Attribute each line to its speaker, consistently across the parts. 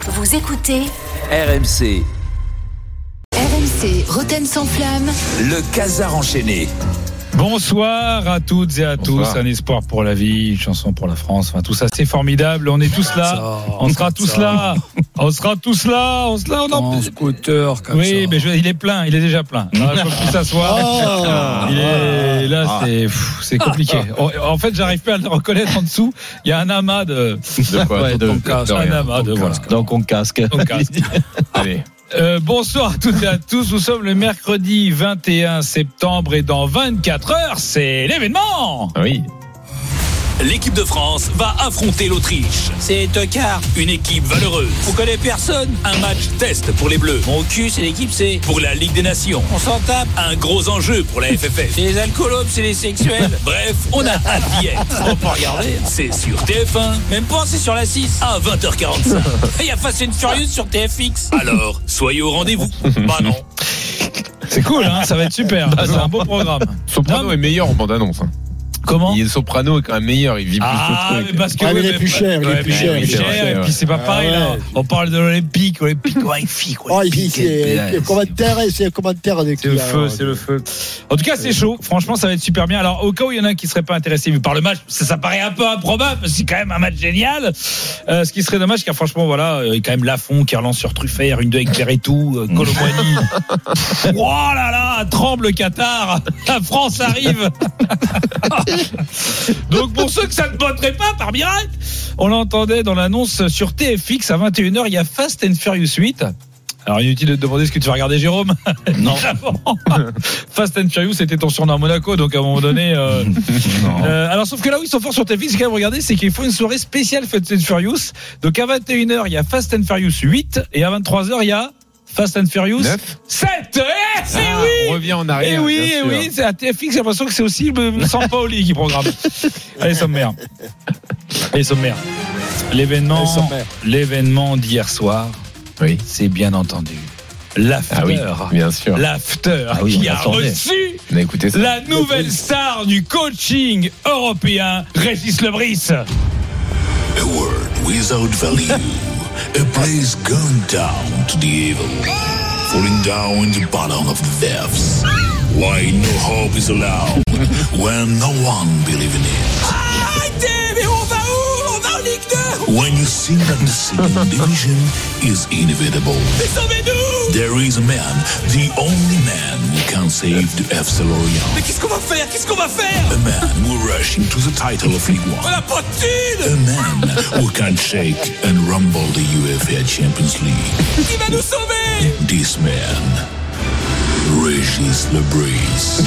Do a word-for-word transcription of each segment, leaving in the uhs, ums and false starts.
Speaker 1: Vous écoutez
Speaker 2: R M C.
Speaker 1: R M C, Rotten sans flamme.
Speaker 2: Le Casar enchaîné.
Speaker 3: Bonsoir à toutes et à
Speaker 4: Bonsoir.
Speaker 3: tous, un espoir pour la vie, une chanson pour la France, enfin tout ça c'est formidable, on est tous là, on sera tous là, on sera tous là, on sera là, on en...
Speaker 4: scooter comme
Speaker 3: oui,
Speaker 4: ça.
Speaker 3: mais je, il est plein, il est déjà plein. Il ne peut plus s'asseoir.
Speaker 4: Oh.
Speaker 3: Il est là, c'est, pff, c'est compliqué. En fait, j'arrive pas à le reconnaître en dessous. Il y a un amas de,
Speaker 4: De quoi
Speaker 3: ouais,
Speaker 4: de,
Speaker 3: de-
Speaker 4: ton casque,
Speaker 3: un
Speaker 4: rien,
Speaker 3: amas
Speaker 4: ton
Speaker 3: de voilà.
Speaker 4: casque.
Speaker 3: Donc on casque. On casque. Allez. Euh, bonsoir à toutes et à tous, nous sommes le mercredi vingt et un septembre et dans vingt-quatre heures, c'est l'événement.
Speaker 4: Oui.
Speaker 5: L'équipe de France va affronter l'Autriche. C'est Tocard, une équipe valeureuse. On connaît personne. Un match test pour les Bleus. Mon cul, c'est l'équipe C. Pour la Ligue des Nations. On s'en tape. Un gros enjeu pour la F F F. C'est les alcoolopes, c'est les sexuels. Bref, on a hâte d'y être. On peut regarder. C'est sur T F un. Même pas, c'est sur la six. À vingt heures quarante-cinq. Et il y a Fast and Furious sur T F X. Alors, soyez au rendez-vous. Bah non.
Speaker 3: C'est cool, hein, ça va être super. C'est un beau programme.
Speaker 4: Soprano
Speaker 3: Non,
Speaker 4: est meilleur en bande-annonce. Hein.
Speaker 3: Comment?
Speaker 4: Il est Soprano est quand même meilleur, il vit
Speaker 3: Ah,
Speaker 4: plus
Speaker 3: mais
Speaker 4: le truc.
Speaker 3: parce que
Speaker 6: Ah, mais
Speaker 3: oui,
Speaker 6: il est plus cher, il est
Speaker 3: ouais,
Speaker 6: plus
Speaker 3: mais
Speaker 6: cher,
Speaker 3: il est
Speaker 4: c'est
Speaker 3: cher,
Speaker 4: vrai, c'est
Speaker 3: et
Speaker 4: vrai.
Speaker 3: puis c'est pas
Speaker 6: Ah,
Speaker 3: pareil, là.
Speaker 6: ouais.
Speaker 3: On parle de l'Olympique, Olympique magnifique.
Speaker 6: Oh, il c'est le commentaire, c'est le commentaire avec
Speaker 3: C'est le feu, c'est le feu. En tout cas, c'est chaud. Franchement, ça va être super bien. Alors, au cas où il y en a un qui serait pas intéressé vu par le match, ça, ça paraît un peu improbable, parce que c'est quand même un match génial. Euh, ce qui serait dommage, car franchement, voilà, il y a quand même Lafont qui relance sur Truffert, une deux avec Verretou, euh, Colomboigny. Oh là là, tremble le Qatar. La France arrive. Donc, pour ceux que ça ne botterait pas, par miracle, on l'entendait dans l'annonce sur T F X à vingt et une heures, il y a Fast and Furious huit. Alors inutile de te demander ce que tu vas regarder, Jérôme. Non. Fast and Furious, c'était ton surnom à Monaco, donc à un moment donné. Euh, euh, alors sauf que là où ils sont forts sur T F X, c'est quand même regarder, c'est qu'ils font une soirée spéciale Fast and Furious. Donc à vingt et une heures, il y a Fast and Furious huit et à vingt-trois heures, il y a Fast and Furious
Speaker 4: Neuf.
Speaker 3: sept. Eh, c'est
Speaker 4: Ah,
Speaker 3: oui.
Speaker 4: on revient en arrière.
Speaker 3: Eh oui,
Speaker 4: bien
Speaker 3: eh
Speaker 4: sûr.
Speaker 3: oui, c'est à T F X, j'ai l'impression que c'est aussi le Sampaoli qui programme. Allez, sommaire. Allez, sommaire. L'événement,
Speaker 6: Allez, sommaire.
Speaker 3: l'événement d'hier soir,
Speaker 4: Oui.
Speaker 3: c'est bien entendu l'after.
Speaker 4: Ah oui, bien sûr.
Speaker 3: L'after
Speaker 4: Ah oui,
Speaker 3: qui
Speaker 4: on
Speaker 3: a
Speaker 4: l'attendait.
Speaker 3: reçu
Speaker 4: On a écouté ça.
Speaker 3: la nouvelle star du coaching européen, Régis Lebris.
Speaker 5: A world without value. A place gone down to the evil. Falling down in the bottom of the depths. Why no hope is allowed when no one believes in it. Arrêtez, mais on va où? On va en Ligue deux. When you think that the second division is inevitable. Mais sauvez-nous! There is a man, the only man who can save the F C Lorient. Mais qu'est-ce qu'on va faire? Qu'est-ce qu'on va faire? A man who rush into the title of League One. On n'a pas de thune! A man who can shake and rumble the UEFA Champions League. Qui va nous sauver? This man, Régis Lebris.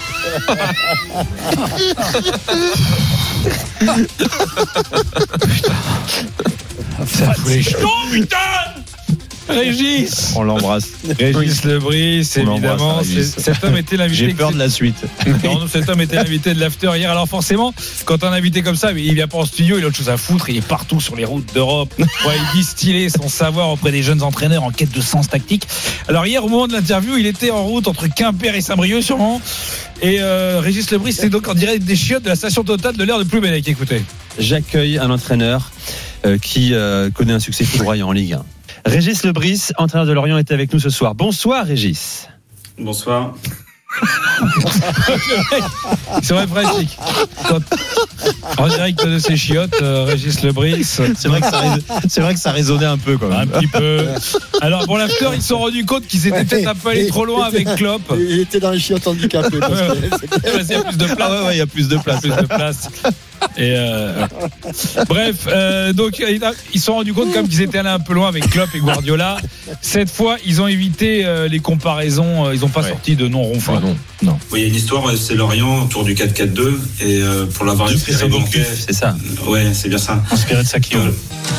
Speaker 3: Ça fout les jetons, putain! Régis!
Speaker 7: On l'embrasse.
Speaker 3: Régis Lebris,
Speaker 7: On l'embrasse,
Speaker 3: évidemment.
Speaker 7: Régis.
Speaker 3: c'est- Cet homme était l'invité.
Speaker 7: J'ai peur de la suite.
Speaker 3: Non, non, cet homme était l'invité de l'after hier. Alors forcément, quand un invité comme ça, il vient pas en studio, il a autre chose à foutre. Il est partout sur les routes d'Europe. Ouais, il distiller son savoir auprès des jeunes entraîneurs en quête de sens tactique. Alors hier, au moment de l'interview, il était en route entre Quimper et Saint-Brieuc, sûrement. Et euh, Régis Lebris, c'est donc en direct des chiottes de la station Total de l'air de Ploubennec. Écoutez.
Speaker 7: J'accueille un entraîneur euh, qui euh, connaît un succès foudroyant en Ligue un. Régis Lebris, entraîneur de Lorient, était avec nous ce soir. Bonsoir Régis.
Speaker 8: Bonsoir.
Speaker 3: C'est vrai, pratique. Quand, en direct de ses chiottes, euh, Régis Lebris.
Speaker 7: C'est vrai que ça, rés- c'est vrai que ça résonnait un peu quand
Speaker 3: Un
Speaker 7: même.
Speaker 3: petit peu. Alors pour l'after, ils se sont rendus compte qu'ils étaient peut-être un peu allés trop loin avec Klopp.
Speaker 6: Il était dans les chiottes handicapés. parce que-
Speaker 3: Eh ben, il y a plus de place.
Speaker 7: Ah ouais, ouais, il y a plus de place.
Speaker 3: Plus de place. Et euh, bref, euh, donc ils se sont rendus compte comme qu'ils étaient allés un peu loin avec Klopp et Guardiola. Cette fois, ils ont évité euh, les comparaisons. Ils n'ont pas
Speaker 4: Ouais.
Speaker 3: sorti de noms ronflants.
Speaker 4: Ah non.
Speaker 8: Oui, il y a une histoire, F C Lorient autour du quatre quatre deux et euh, pour l'avoir
Speaker 7: Du
Speaker 8: inspiré donc,
Speaker 7: préceptif, c'est ça.
Speaker 8: ouais, c'est bien ça.
Speaker 3: Inspiré de Saki.
Speaker 8: Euh,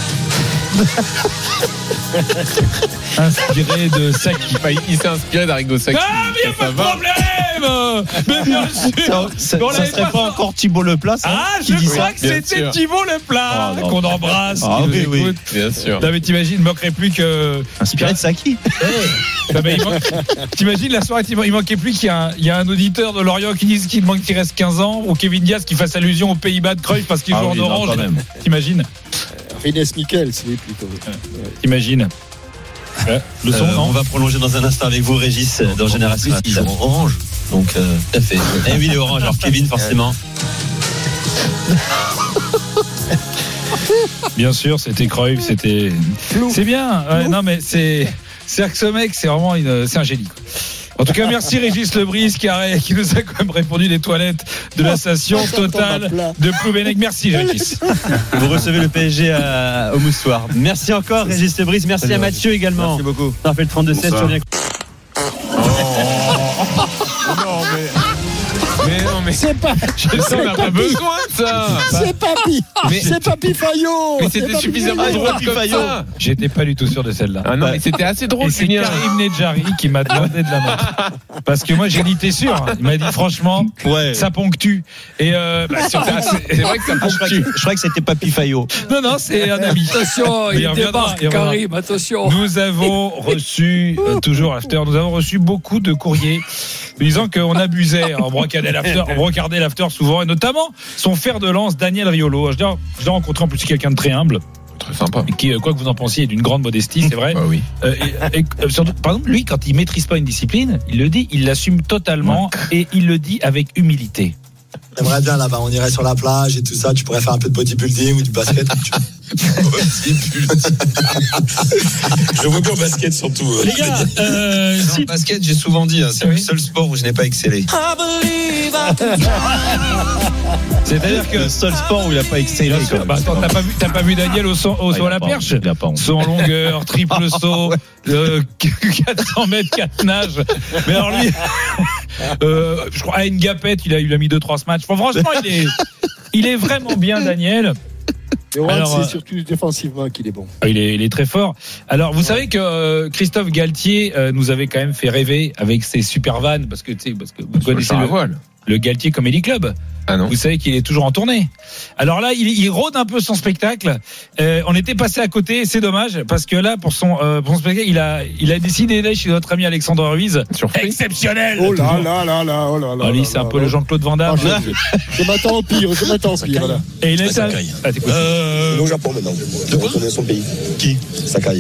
Speaker 3: Inspiré de Saki.
Speaker 4: Enfin, il s'est inspiré d'Arrigo Sacchi.
Speaker 3: Ah, mais il n'y a
Speaker 4: Ça
Speaker 3: pas de
Speaker 4: va.
Speaker 3: problème. Mais bien
Speaker 7: Ça,
Speaker 3: sûr.
Speaker 7: ça,
Speaker 3: Mais on
Speaker 7: ça
Speaker 3: l'avait
Speaker 7: serait
Speaker 3: pas
Speaker 7: pas
Speaker 3: sorti.
Speaker 7: encore Thibaut Leplace hein,
Speaker 3: Ah,
Speaker 7: qui
Speaker 3: je
Speaker 7: dit
Speaker 3: crois
Speaker 7: ça.
Speaker 3: que
Speaker 4: bien
Speaker 3: c'était
Speaker 4: sûr.
Speaker 3: Thibaut Leplat
Speaker 7: Oh, non.
Speaker 3: qu'on embrasse.
Speaker 7: Ah,
Speaker 3: qui nous
Speaker 7: oui, oui.
Speaker 3: écoute.
Speaker 4: Bien sûr.
Speaker 3: Non mais t'imagines, il ne manquerait plus que.
Speaker 7: Inspiré de Saki.
Speaker 3: Non, mais il manque- T'imagines la soirée, il manquait plus qu'il y a un, il y a un auditeur de Lorient qui dise qu'il manque qu'il reste quinze ans, ou Kevin Diaz qui fasse allusion aux Pays-Bas de Cruyff parce qu'il
Speaker 7: Ah
Speaker 3: joue
Speaker 7: oui,
Speaker 3: en
Speaker 7: non,
Speaker 3: orange.
Speaker 7: quand même.
Speaker 3: T'imagines?
Speaker 6: Rines Michels, oui, plutôt.
Speaker 3: Imagine. Ouais, le son,
Speaker 7: Euh,
Speaker 3: non
Speaker 7: on va prolonger dans un instant avec vous, Régis, euh, dans Génération
Speaker 9: En plus, il joue en orange.
Speaker 7: Donc, euh, tout à fait. Et oui, il est orange. Alors, Kevin, forcément.
Speaker 3: Bien sûr, c'était Cruyff, c'était. C'est bien. Ouais, non, mais c'est. C'est que ce mec, c'est vraiment une. C'est un génie. Quoi. En tout cas, merci Régis Lebris qui, a... qui nous a quand même répondu des toilettes de la station Total de Ploubenec. Merci Régis.
Speaker 7: Vous recevez le P S G à... au Moussoir. Merci encore, Régis Lebris. Merci à Mathieu également.
Speaker 9: Merci beaucoup.
Speaker 7: Ça fait le trente-deux seize.
Speaker 4: Non, mais. Mais non, mais
Speaker 6: C'est pas.
Speaker 4: ça, on n'a pas besoin de ça.
Speaker 6: C'est Papy.
Speaker 4: Mais-
Speaker 6: C'est Papy Fayot.
Speaker 4: Mais
Speaker 6: C'est
Speaker 4: c'était
Speaker 6: Papy
Speaker 4: suffisamment
Speaker 6: Fayot.
Speaker 4: drôle comme ça.
Speaker 3: J'étais pas du tout sûr de celle-là.
Speaker 4: Ah non, mais c'était assez drôle,
Speaker 3: Et c'est
Speaker 4: Julien.
Speaker 3: Karim Nedjari qui m'a demandé de la mettre. Parce que moi, j'ai dit, t'es sûr? Il m'a dit, franchement,
Speaker 7: Ouais.
Speaker 3: ça ponctue. Et euh, bah, sur-
Speaker 4: C'est vrai que ça ponctue.
Speaker 7: Je crois que c'était Papy Fayot.
Speaker 3: non, non, c'est un ami.
Speaker 9: Attention,
Speaker 3: Mais
Speaker 9: il
Speaker 3: reviendra,
Speaker 9: débarque,
Speaker 3: il reviendra.
Speaker 9: Karim, attention.
Speaker 3: Nous avons reçu, euh, toujours l'after, nous avons reçu beaucoup de courriers nous disant qu'on abusait, on brocardait l'after, on brocardait l'after souvent, et notamment son fer de lance, Daniel Riolo. Je l'ai je l'ai rencontré en plus, c'est quelqu'un de très humble,
Speaker 4: Très sympa.
Speaker 3: qui, quoi que vous en pensiez, est d'une grande modestie, c'est vrai.
Speaker 4: Bah oui.
Speaker 3: Euh, et, et, euh, surtout, par exemple, lui, quand il maîtrise pas une discipline, il le dit, il l'assume totalement, et il le dit avec humilité.
Speaker 10: J'aimerais bien là-bas, on irait sur la plage et tout ça, tu pourrais faire un peu de bodybuilding ou du basket.
Speaker 5: Je vois bien au basket surtout.
Speaker 3: Les gars, euh,
Speaker 9: Si.
Speaker 3: si,
Speaker 9: Basket, j'ai souvent dit, hein, c'est
Speaker 3: Oui.
Speaker 9: le seul sport où je n'ai pas excellé.
Speaker 3: c'est-à-dire que
Speaker 7: Le seul sport où il n'a pas excellé.
Speaker 3: Bien sûr. Bah, attends, t'as pas vu, t'as pas vu Daniel au saut, au
Speaker 7: Ah,
Speaker 3: saut
Speaker 7: il
Speaker 3: à
Speaker 7: a
Speaker 3: la
Speaker 7: pas
Speaker 3: perche?
Speaker 7: honte, il a pas honte.
Speaker 3: Saut en longueur, triple saut, euh, quatre cents mètres, quatre nages. Mais alors lui, euh, je crois, à une gapette, il a, il a mis deux, trois matchs. Enfin, franchement, il est, il est vraiment bien, Daniel.
Speaker 6: Et Juan,
Speaker 3: Alors, euh,
Speaker 6: c'est surtout défensivement qu'il est bon.
Speaker 3: Il est, il est très fort. Alors, vous savez que euh, Christophe Galtier euh, nous avait quand même fait rêver avec ses super vannes, parce que, tu sais, parce que vous connaissez
Speaker 4: Sur la
Speaker 3: le,
Speaker 4: voile.
Speaker 3: le Galtier Comedy Club.
Speaker 4: Ah non.
Speaker 3: Vous savez qu'il est toujours en tournée. Alors là, il, il rôde un peu son spectacle. Euh, on était passé à côté, c'est dommage, parce que là, pour son, euh, pour son spectacle, il a, il a décidé d'aller chez notre ami Alexandre Ruiz.
Speaker 4: Sur Free.
Speaker 3: Exceptionnel.
Speaker 6: Oh là
Speaker 3: toujours.
Speaker 6: là là là, oh là là.
Speaker 3: Ah, lui,
Speaker 6: là
Speaker 3: c'est un
Speaker 6: là
Speaker 3: peu
Speaker 6: là.
Speaker 3: le Jean-Claude Van Damme.
Speaker 6: Ah, je, je m'attends au pire, je m'attends au pire là.
Speaker 3: Et il est
Speaker 10: Ça
Speaker 3: à-
Speaker 10: caille.
Speaker 3: Ah, t'écoutes.
Speaker 10: Euh... Au Japon maintenant. De retourner son pays. Qui Sakai.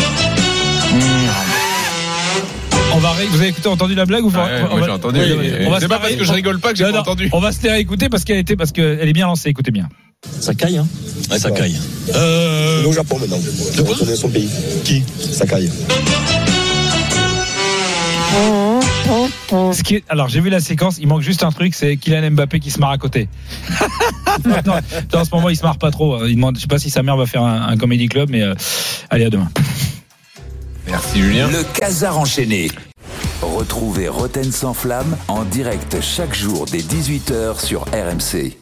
Speaker 3: On va ré... Vous avez écouté, entendu la blague ou pas?
Speaker 4: Ouais,
Speaker 3: On
Speaker 4: moi
Speaker 3: va-
Speaker 4: j'ai entendu.
Speaker 3: Oui,
Speaker 4: mais
Speaker 3: oui, on va
Speaker 4: C'est
Speaker 3: se
Speaker 4: pas
Speaker 3: la
Speaker 4: parce
Speaker 3: ré-
Speaker 4: que je rigole pas que j'ai
Speaker 3: Non,
Speaker 4: pas
Speaker 3: non,
Speaker 4: entendu.
Speaker 3: On va se la réécouter parce qu'elle était, parce qu'elle est bien lancée. Écoutez bien.
Speaker 10: Sakai, hein Ouais, Sakai. Euh... Au Japon maintenant. De retourner son pays. Qui Sakai.
Speaker 3: Ce qui est- Alors j'ai vu la séquence, il manque juste un truc, c'est Kylian Mbappé qui se marre à côté. non, non, en ce moment il se marre pas trop. Il demande, je sais pas si sa mère va faire un, un comédie club, mais euh, allez à demain.
Speaker 4: Merci Julien.
Speaker 2: Le Casar enchaîné. Retrouvez Roten sans flamme en direct chaque jour dès dix-huit heures sur R M C.